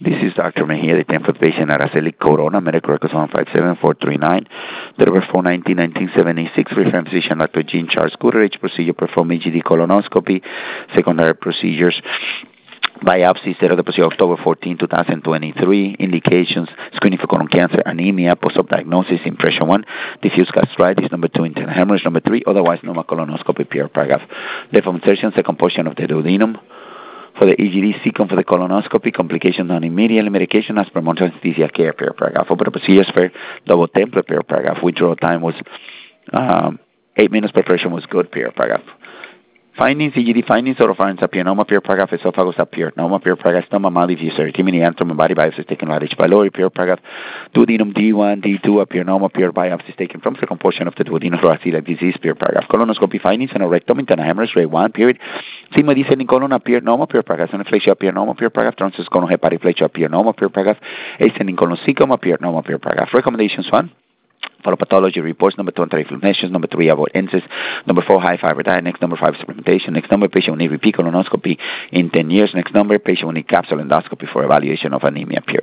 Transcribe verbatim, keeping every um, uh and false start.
This is Doctor Mejia, the tenth patient, Araceli Corona, medical records one five seven four three nine, date of birth four nineteen nineteen seventy-six, reference physician Doctor Jean Charles Goodrich, procedure performed E G D colonoscopy, secondary procedures, biopsy, set of the procedure October fourteenth, twenty twenty-three, indications, screening for colon cancer, anemia, post-op diagnosis, impression one, diffuse gastritis, number two, internal hemorrhage, number three, otherwise normal colonoscopy, P R paragraph. Left insertion, second portion of the duodenum. For the E G D, second for the colonoscopy, complications done immediately, medication as per monthly anesthesia care, per paragraph. For the procedures for double template, per paragraph. Withdrawal time was um, eight minutes, preparation was good, per paragraph. Findings, E G D findings, oropharynx appear normal, per paragraph, esophagus appear normal, per paragraph, stomach, mouth, diffuse erythema, antrum, and body biopsies taken by H. pylori, per paragraph. Duodenum D one, D two appear normal, per biopsies taken from second portion of the duodenum thoracic disease, per paragraph. Colonoscopy findings, and a rectum, internal hemorrhage, grade one, period. Sigma descending colon appear normal, per paragraph. Anaplasia appear normal, per paragraph. Transverse colon hepatoplasia appear normal, per paragraph. Ascending colon cecum appear normal, per paragraph. Recommendations one. Follow pathology reports. Number two, anti-inflammations. Number three, avoid N S A S. Number four, high fiber diet. Next number five, supplementation. Next number, patient will need repeat colonoscopy in ten years. Next number, patient will need capsule endoscopy for evaluation of anemia, period.